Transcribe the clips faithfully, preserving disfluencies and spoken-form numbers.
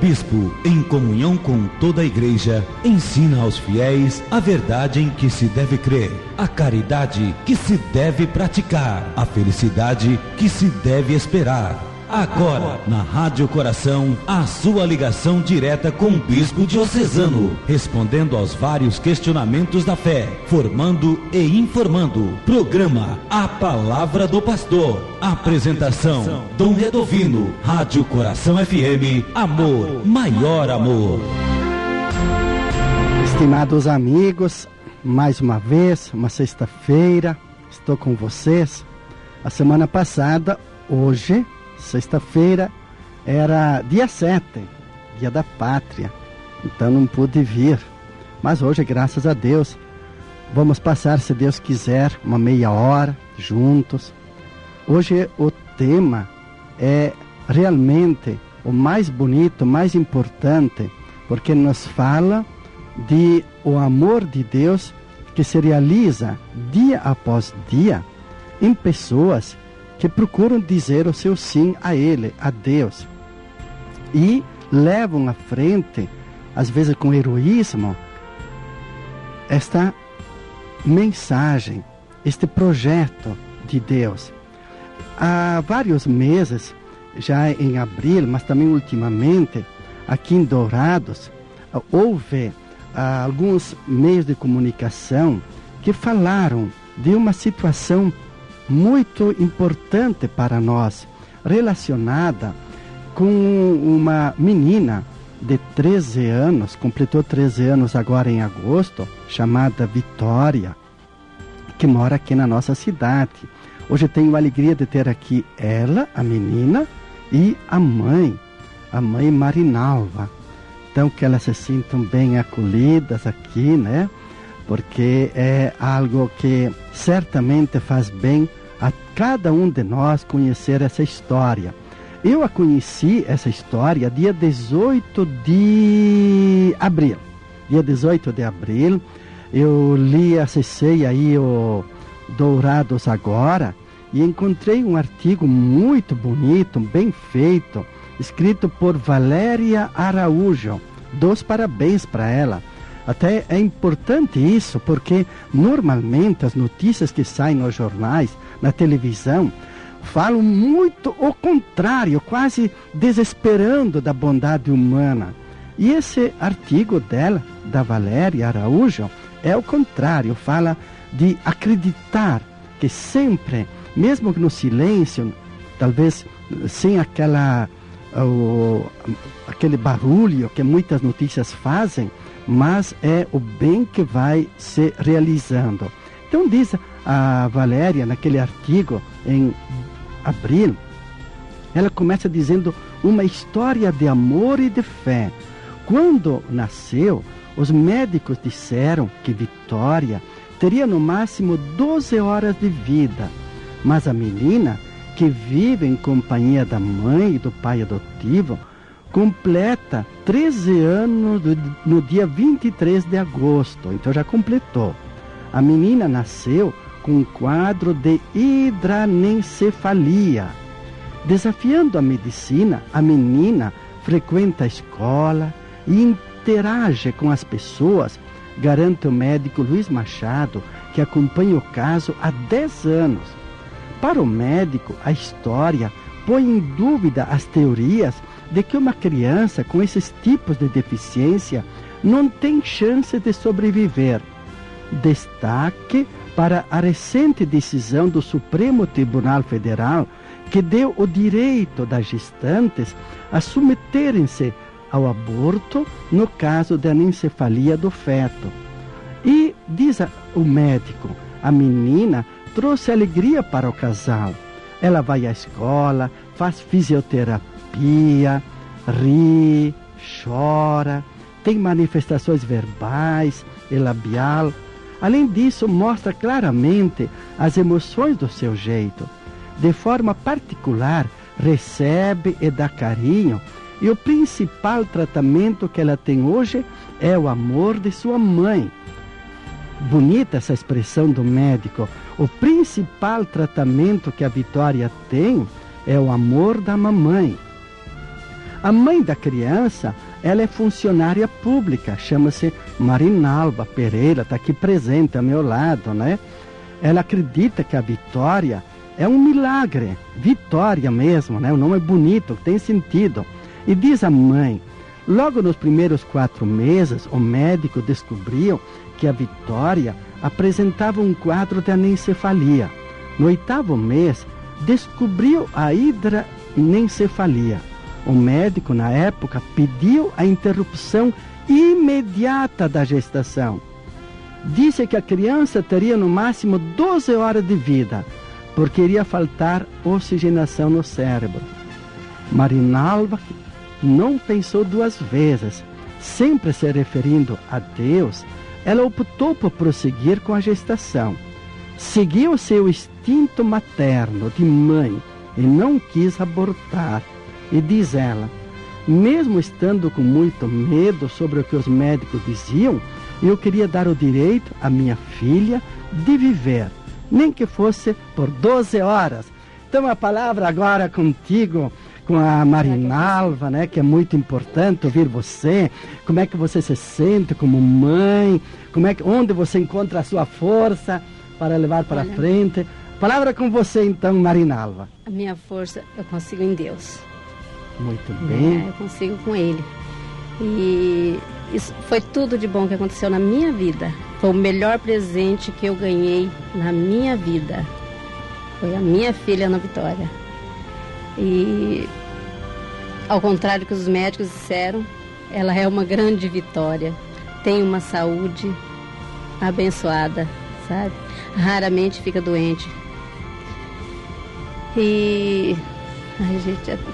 bispo, em comunhão com toda a igreja, ensina aos fiéis a verdade em que se deve crer, a caridade que se deve praticar, a felicidade que se deve esperar. Agora, na Rádio Coração, a sua ligação direta com o bispo diocesano, respondendo aos vários questionamentos da fé, formando e informando. Programa A Palavra do Pastor. Apresentação, Dom Redovino. Rádio Coração F M, amor, maior amor. Estimados amigos, mais uma vez, uma sexta-feira, estou com vocês. A semana passada, hoje, sexta-feira, era dia sete, dia da pátria, então não pude vir, mas hoje, graças a Deus, vamos passar, se Deus quiser, uma meia hora juntos. Hoje o tema é realmente o mais bonito, mais importante, porque nos fala de o amor de Deus que se realiza dia após dia em pessoas que procuram dizer o seu sim a Ele, a Deus, e levam à frente, às vezes com heroísmo, esta mensagem, este projeto de Deus. Há vários meses, já em abril, mas também ultimamente, aqui em Dourados, houve ah, alguns meios de comunicação que falaram de uma situação muito importante para nós, relacionada com uma menina de treze anos, completou treze anos agora em agosto, chamada Vitória, que mora aqui na nossa cidade. Hoje tenho a alegria de ter aqui ela, a menina, e a mãe, a mãe Marinalva. Então, que elas se sintam bem acolhidas aqui, né? Porque é algo que certamente faz bem a cada um de nós conhecer essa história. Eu a conheci, essa história, dia dezoito de abril. Dia dezoito de abril, eu li, acessei aí o Dourados Agora e encontrei um artigo muito bonito, bem feito, escrito por Valéria Araújo. Dou parabéns para ela. Até é importante isso, porque normalmente as notícias que saem nos jornais, na televisão, falam muito o contrário, quase desesperando da bondade humana. E esse artigo dela, da Valéria Araújo, é o contrário, fala de acreditar que sempre, mesmo que no silêncio, talvez sem aquela, o, aquele barulho que muitas notícias fazem, mas é o bem que vai se realizando. Então diz a Valéria, naquele artigo, em abril, ela começa dizendo uma história de amor e de fé. Quando nasceu, os médicos disseram que Vitória teria no máximo doze horas de vida, mas a menina, que vive em companhia da mãe e do pai adotivo, completa treze anos no dia vinte e três de agosto, então já completou. A menina nasceu com um quadro de hidranencefalia. Desafiando a medicina, a menina frequenta a escola e interage com as pessoas, garante o médico Luiz Machado, que acompanha o caso há dez anos. Para o médico, a história põe em dúvida as teorias de que uma criança com esses tipos de deficiência não tem chance de sobreviver. Destaque para a recente decisão do Supremo Tribunal Federal, que deu o direito das gestantes a submeterem-se ao aborto no caso da anencefalia do feto. E, diz o médico, a menina trouxe alegria para o casal. Ela vai à escola, faz fisioterapia, ri, chora, tem manifestações verbais e labial. Além disso, mostra claramente as emoções do seu jeito. De forma particular, recebe e dá carinho, e o principal tratamento que ela tem hoje é o amor de sua mãe. Bonita essa expressão do médico. O principal tratamento que a Vitória tem é o amor da mamãe. A mãe da criança, ela é funcionária pública, chama-se Marinalva Pereira, está aqui presente ao meu lado, né? Ela acredita que a vitória é um milagre, vitória mesmo, né? O nome é bonito, tem sentido. E diz a mãe, logo nos primeiros quatro meses, o médico descobriu que a Vitória apresentava um quadro de anencefalia. No oitavo mês, descobriu a hidranencefalia. O médico, na época, pediu a interrupção imediata da gestação. Disse que a criança teria no máximo doze horas de vida, porque iria faltar oxigenação no cérebro. Marinalva não pensou duas vezes. Sempre se referindo a Deus, ela optou por prosseguir com a gestação. Seguiu seu instinto materno de mãe e não quis abortar. E diz ela, mesmo estando com muito medo sobre o que os médicos diziam, eu queria dar o direito à minha filha de viver, nem que fosse por doze horas. Então a palavra agora contigo, com a Marinalva, né, que é muito importante ouvir você, como é que você se sente como mãe, como é que, onde você encontra a sua força para levar para Olha, frente. Palavra com você então, Marinalva. A minha força eu consigo em Deus. Muito bem. É, eu consigo com Ele. E isso foi tudo de bom que aconteceu na minha vida. Foi o melhor presente que eu ganhei na minha vida. Foi a minha filha, Ana Vitória. E, ao contrário do que os médicos disseram, ela é uma grande vitória. Tem uma saúde abençoada, sabe? Raramente fica doente. E... Ai, gente... É...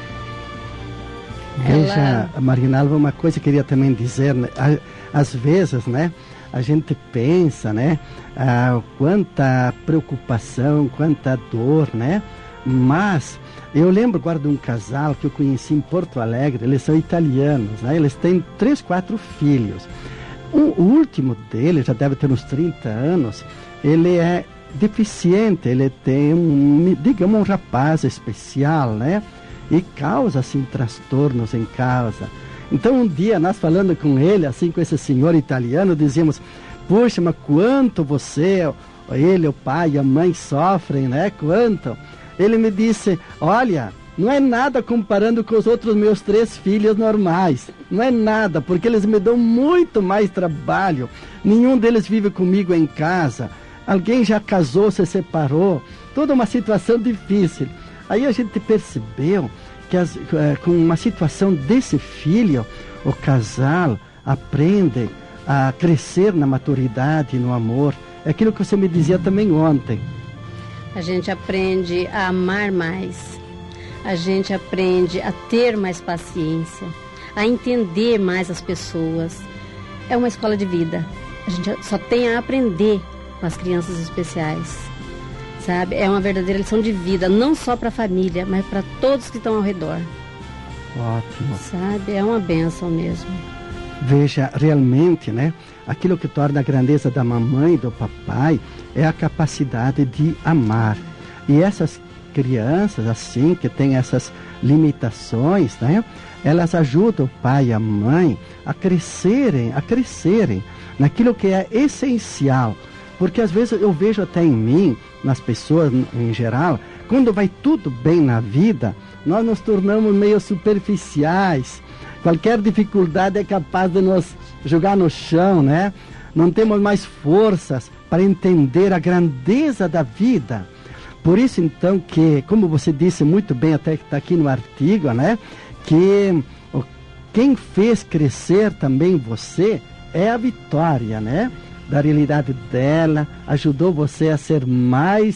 Veja, ela... Marinalva, uma coisa que eu queria também dizer, né? Às vezes, né, a gente pensa, né, ah, quanta preocupação, quanta dor, né, mas eu lembro agora de um casal que eu conheci em Porto Alegre, eles são italianos, né, eles têm três, quatro filhos. O último deles, já deve ter uns trinta anos, ele é deficiente, ele tem um, digamos, um rapaz especial, né, e causa, assim, transtornos em casa. Então, um dia, nós falando com ele, assim, com esse senhor italiano, dizíamos, puxa, mas quanto você, ele, o pai e a mãe sofrem, né? Quanto? Ele me disse, olha, não é nada comparando com os outros meus três filhos normais. Não é nada, porque eles me dão muito mais trabalho. Nenhum deles vive comigo em casa. Alguém já casou, se separou. Toda uma situação difícil. Aí a gente percebeu que as, com uma situação desse filho, o casal aprende a crescer na maturidade e no amor. É aquilo que você me dizia também ontem. A gente aprende a amar mais. A gente aprende a ter mais paciência, a entender mais as pessoas. É uma escola de vida. A gente só tem a aprender com as crianças especiais. Sabe? É uma verdadeira lição de vida, não só para a família, mas para todos que estão ao redor. Ótimo. Sabe? É uma bênção mesmo. Veja, realmente, né? Aquilo que torna a grandeza da mamãe e do papai é a capacidade de amar. E essas crianças, assim, que têm essas limitações, né? Elas ajudam o pai e a mãe a crescerem, a crescerem naquilo que é essencial. Porque às vezes eu vejo até em mim, nas pessoas em geral, quando vai tudo bem na vida, nós nos tornamos meio superficiais. Qualquer dificuldade é capaz de nos jogar no chão, né? Não temos mais forças para entender a grandeza da vida. Por isso então que, como você disse muito bem, até que está aqui no artigo, né? Que quem fez crescer também você é a Vitória, né? Da realidade dela, ajudou você a ser mais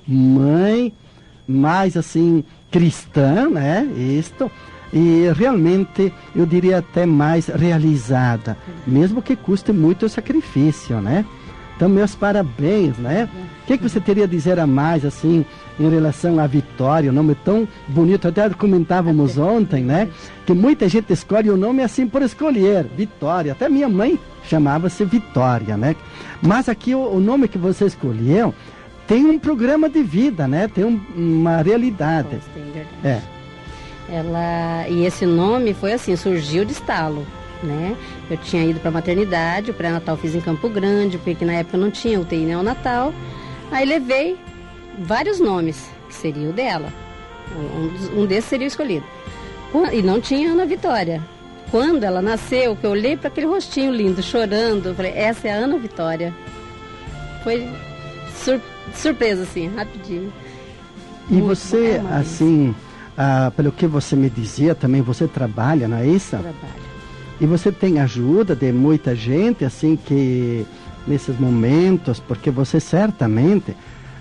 mãe, mais assim, cristã, né? Isto, e realmente, eu diria até mais realizada, mesmo que custe muito o sacrifício, né? Então, meus parabéns, né? O que, que você teria a dizer a mais, assim, em relação à Vitória, um nome tão bonito, até comentávamos ontem, né? Que muita gente escolhe o nome assim por escolher, Vitória, até minha mãe chamava-se Vitória, né? Mas aqui o, o nome que você escolheu tem um programa de vida, né? Tem um, uma realidade. É. Ela, e esse nome foi assim, surgiu de estalo, né? Eu tinha ido para a maternidade, o pré-natal fiz em Campo Grande, porque na época não tinha U T I neonatal. Aí levei vários nomes, que seria o dela. Um, um desses seria o escolhido. E não tinha Ana Vitória. Quando ela nasceu, que eu olhei para aquele rostinho lindo, chorando, eu falei, essa é a Ana Vitória. Foi sur surpresa, assim, rapidinho. E muito você, bom, assim, ah, pelo que você me dizia, também você trabalha, não é isso? Trabalho. E você tem ajuda de muita gente, assim, que nesses momentos, porque você certamente,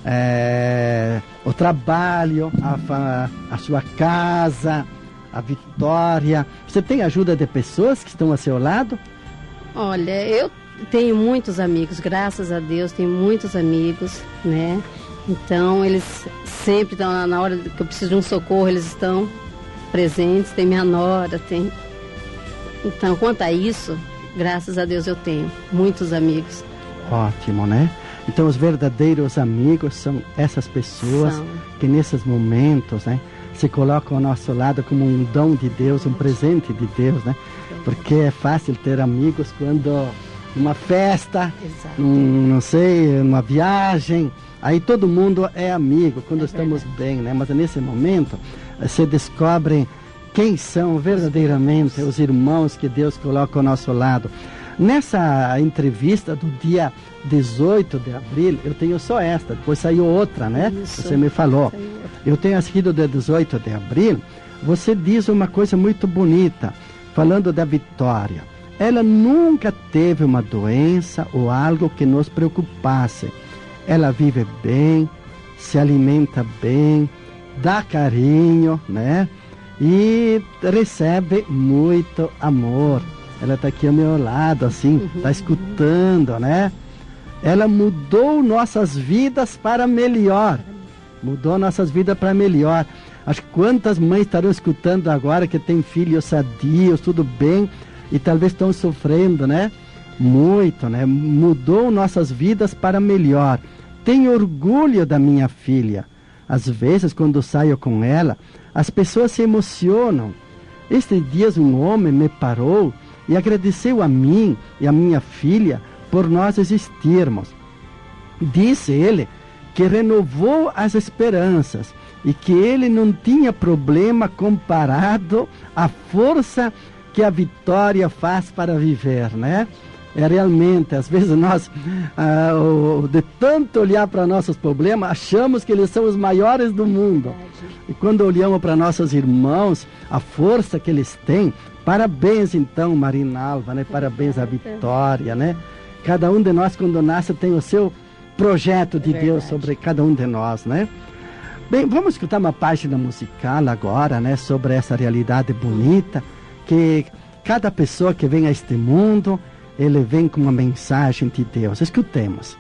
é, o trabalho, a, a sua casa, a Vitória, você tem ajuda de pessoas que estão ao seu lado? Olha, eu tenho muitos amigos, graças a Deus, tenho muitos amigos, né? Então, eles sempre estão, na hora que eu preciso de um socorro, eles estão presentes, tem minha nora, tem... Então, quanto a isso, graças a Deus eu tenho muitos amigos. Ótimo, né? Então, os verdadeiros amigos são essas pessoas são. que nesses momentos, né, se colocam ao nosso lado como um dom de Deus, um presente de Deus, né? Porque é fácil ter amigos quando numa festa, um, não sei, uma viagem, aí todo mundo é amigo quando é estamos verdade. bem, né? Mas nesse momento se descobrem quem são verdadeiramente os irmãos que Deus coloca ao nosso lado. Nessa entrevista do dia dezoito de abril, eu tenho só esta, depois saiu outra, né? Isso. Você me falou. Eu tenho assistido do dezoito de abril, você diz uma coisa muito bonita, falando da Vitória. Ela nunca teve uma doença ou algo que nos preocupasse. Ela vive bem, se alimenta bem, dá carinho, né? E recebe muito amor. Ela está aqui ao meu lado, assim, está escutando, né? Ela mudou nossas vidas para melhor. Mudou nossas vidas para melhor. Acho que quantas mães estarão escutando agora que tem filhos sadios, tudo bem, e talvez estão sofrendo, né? Muito, né? Mudou nossas vidas para melhor. Tenho orgulho da minha filha. Às vezes, quando saio com ela, as pessoas se emocionam. Estes dias um homem me parou e agradeceu a mim e a minha filha por nós existirmos. Disse ele que renovou as esperanças e que ele não tinha problema comparado à força que a Vitória faz para viver, né? É realmente, às vezes nós, ah, de tanto olhar para nossos problemas, achamos que eles são os maiores do mundo. E quando olhamos para nossos irmãos, a força que eles têm, parabéns então, Marinalva, né? Parabéns à Vitória, né? Cada um de nós, quando nasce, tem o seu projeto de Deus sobre cada um de nós, né? Bem, vamos escutar uma página musical agora, né? Sobre essa realidade bonita, que cada pessoa que vem a este mundo, ele vem com uma mensagem de Deus. Escutemos.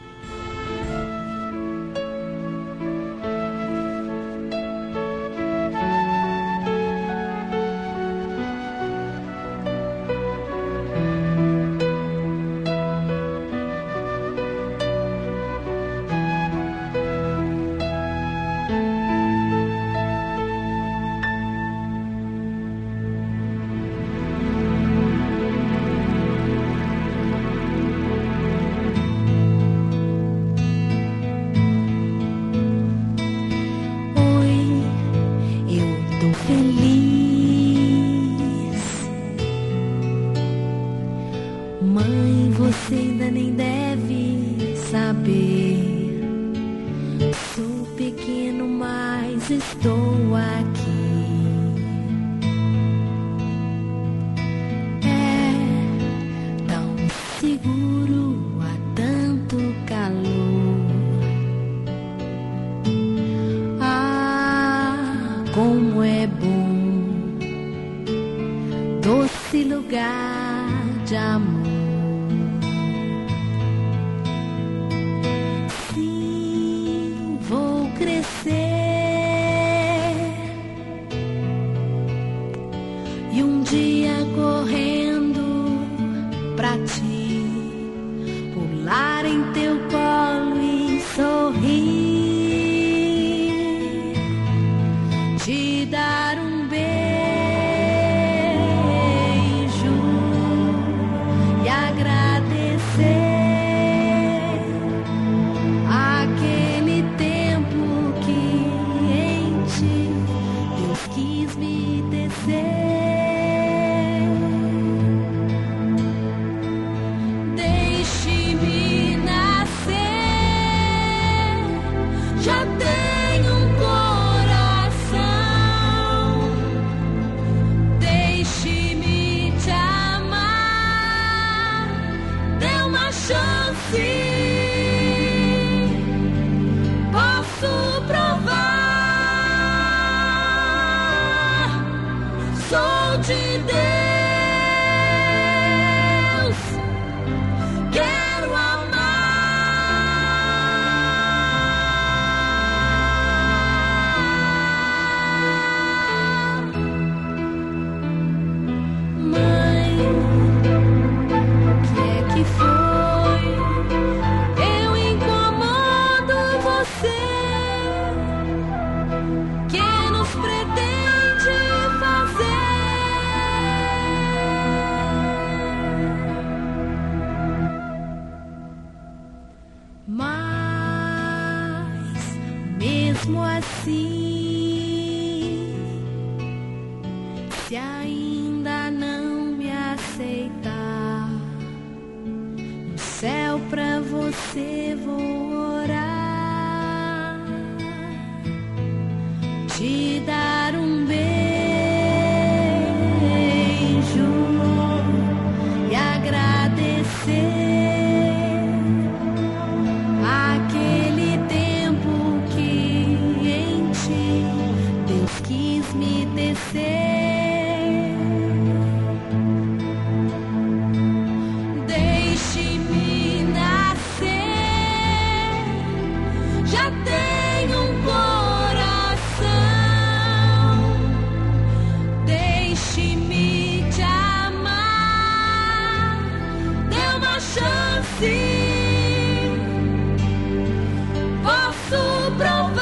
Te dar um beijo. mesmo assim, se ainda não me aceitar, no céu pra você vou orar, te dar um beijo e agradecer aquele tempo que em ti Deus quis me tecer. Deixe-me nascer, já tenho um coração. Deixe-me te amar, dê uma chance. Posso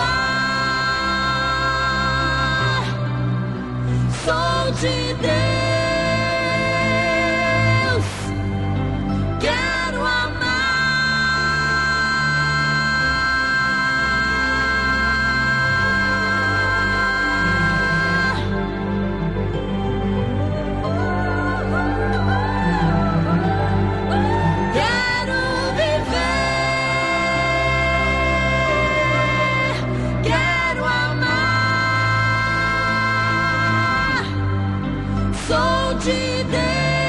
provar, sou de Deus, quero amar. Quero viver, quero amar, sou de Deus.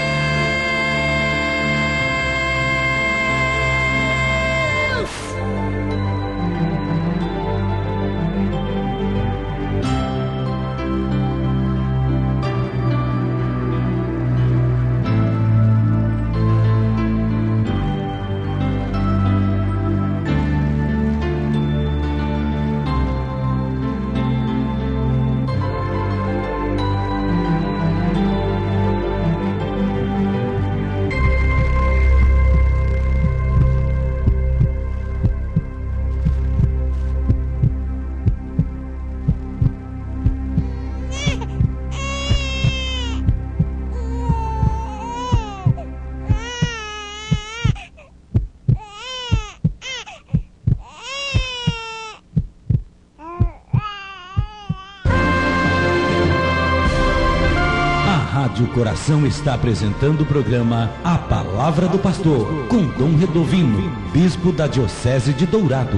Rádio Coração está apresentando o programa A Palavra do Pastor, com Dom Redovino, bispo da Diocese de Dourados.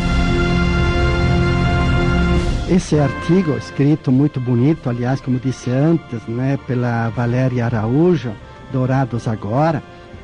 Esse artigo, escrito muito bonito, aliás, como disse antes, né, pela Valéria Araújo, Dourados Agora,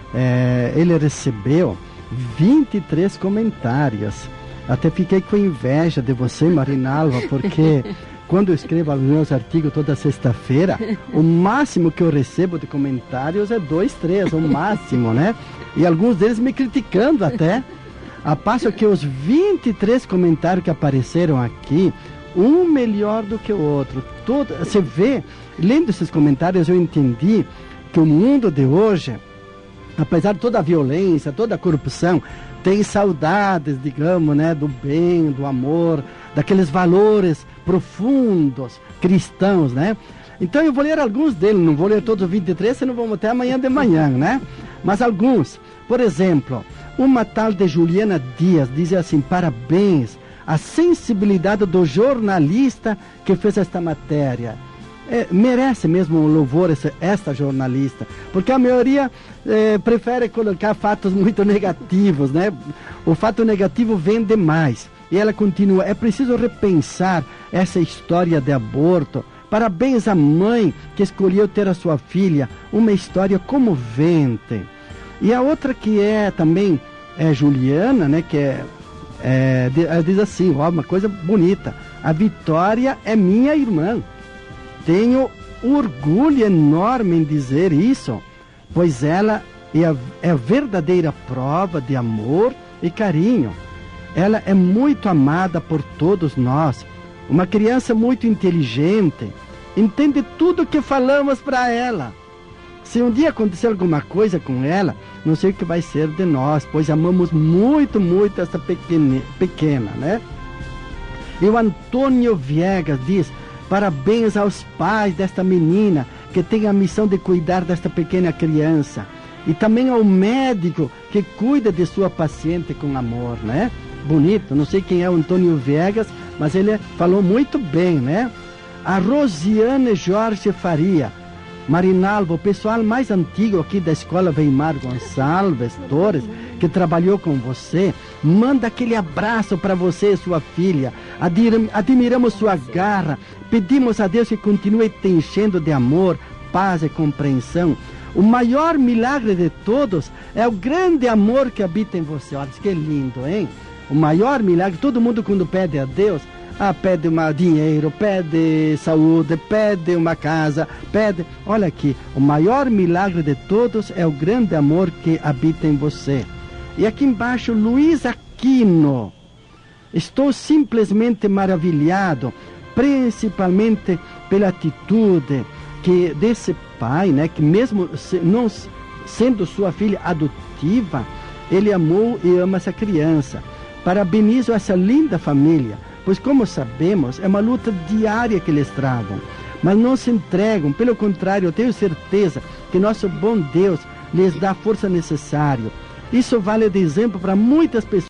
é, ele recebeu vinte e três comentários. Até fiquei com inveja de você, Marinalva, porque quando eu escrevo os meus artigos toda sexta-feira, o máximo que eu recebo de comentários é dois, três, o máximo, né? E alguns deles me criticando até. A passo que os vinte e três comentários que apareceram aqui, um melhor do que o outro. Todo, você vê, lendo esses comentários, eu entendi que o mundo de hoje, apesar de toda a violência, toda a corrupção, tem saudades, digamos, né, do bem, do amor, daqueles valores profundos cristãos, né? Então eu vou ler alguns deles, não vou ler todos os vinte e três, senão vamos até amanhã de manhã, né? Mas alguns, por exemplo, uma tal de Juliana Dias diz assim: parabéns, a sensibilidade do jornalista que fez esta matéria. É, merece mesmo um louvor essa, esta jornalista, porque a maioria é, prefere colocar fatos muito negativos, né? O fato negativo vende mais. E ela continua: é preciso repensar essa história de aborto. Parabéns à mãe que escolheu ter a sua filha, uma história comovente. E a outra que é também é Juliana, né? Que é, é ela diz assim, ó, uma coisa bonita: a Vitória é minha irmã. Tenho orgulho enorme em dizer isso, pois ela é a, é a verdadeira prova de amor e carinho. Ela é muito amada por todos nós, uma criança muito inteligente, entende tudo que falamos para ela. Se um dia acontecer alguma coisa com ela, não sei o que vai ser de nós, pois amamos muito, muito essa pequena, pequena, né? E o Antônio Viegas diz: parabéns aos pais desta menina que tem a missão de cuidar desta pequena criança. E também ao médico que cuida de sua paciente com amor, né? Bonito, não sei quem é o Antônio Viegas, mas ele falou muito bem, né? A Rosiane Jorge Faria, Marinalva, o pessoal mais antigo aqui da escola Weimar Gonçalves Torres, que trabalhou com você, manda aquele abraço para você e sua filha. Admira- admiramos sua garra, pedimos a Deus que continue te enchendo de amor, paz e compreensão. O maior milagre de todos é o grande amor que habita em você. Olha, que lindo, hein? O maior milagre, todo mundo quando pede a Deus, ah, pede uma dinheiro, pede saúde, pede uma casa, pede... Olha aqui, o maior milagre de todos é o grande amor que habita em você. E aqui embaixo, Luiz Aquino. Estou simplesmente maravilhado, principalmente pela atitude que desse pai, né, que mesmo se, não sendo sua filha adotiva, ele amou e ama essa criança. Parabenizo essa linda família, pois como sabemos, é uma luta diária que eles travam, mas não se entregam, pelo contrário, eu tenho certeza que nosso bom Deus lhes dá a força necessária. Isso vale de exemplo para muitas pessoas